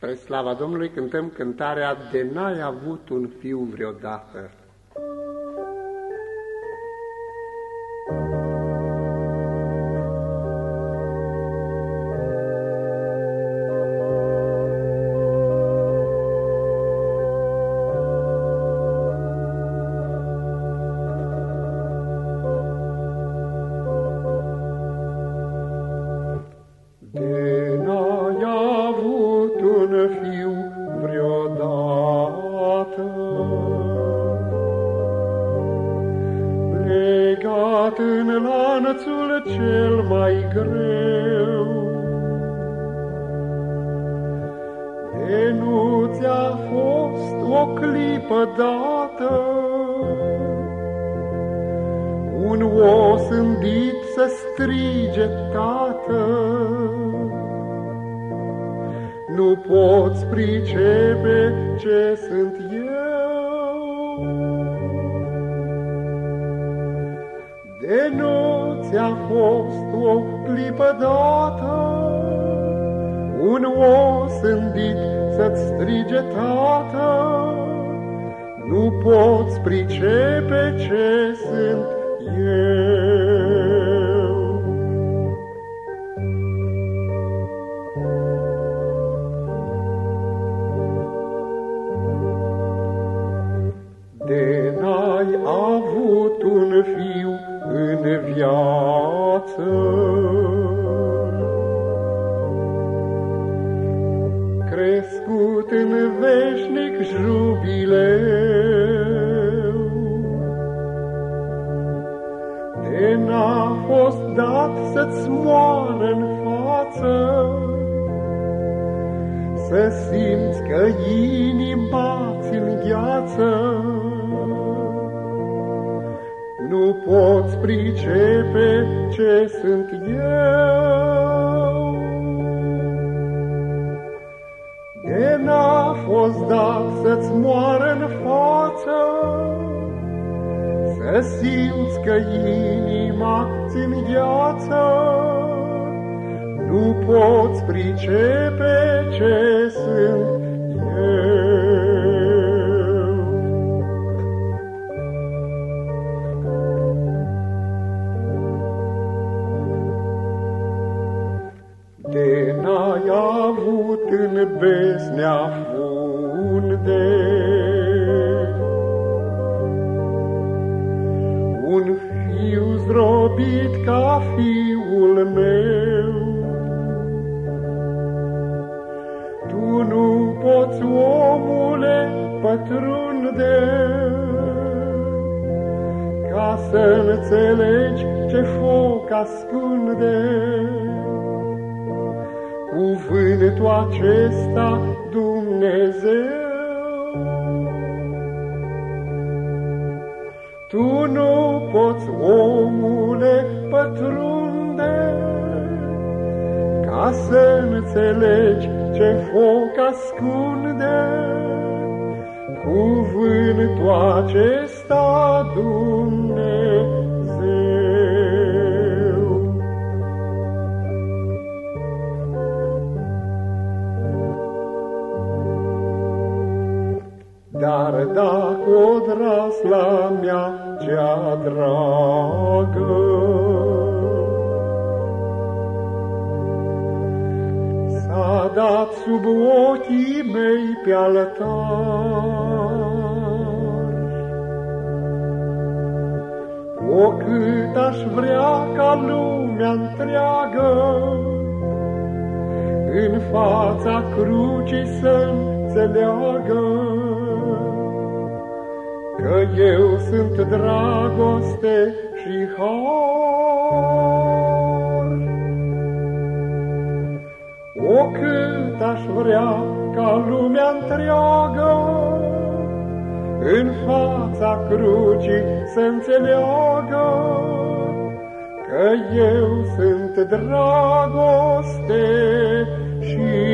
Spre slava Domnului cântăm cântarea De n-ai avut un fiu vreodată. Fiu vreodată, legat în lanțul cel mai greu, de nu ți-a fost o clipă dată, un os îndit să strige Tată. Nu poți pricepe ce sunt eu, de nu ți-a fost o clipă dată, un os îndit să-ți strige Tată. Nu poți pricepe ce sunt eu. De n-ai avut un fiu în viață, crescut în veșnic jubileu, de n-a fost dat să-ți moară în față, să simți că inima-ți îngheață. Nu poți pricepe ce sunt eu, de n-a fost dat să-ți moară în față, să simți că inima-ți îngheață. Nu poți pricepe ce sunt eu. De n-ai avut în besnea funde un fiu zdrobit ca fiul meu, tu nu poți, omule, pătrunde ca să înțelegi ce foc ascunde. Cuvântul acesta Dumnezeu, tu nu poți, omule, pătrunde ca să înțelegi ce foc ascunde. Cuvântul acesta Dumnezeu. Dar dacă odrasla mea cea dragă s-a dat sub ochii mei pe altar, o cât aș vrea ca lumea întreagă în fața crucii să-nțeleagă că eu sunt dragoste și har. O cât aș vrea ca lumea întreagă în fața crucii să-nțeleagă că eu sunt dragoste și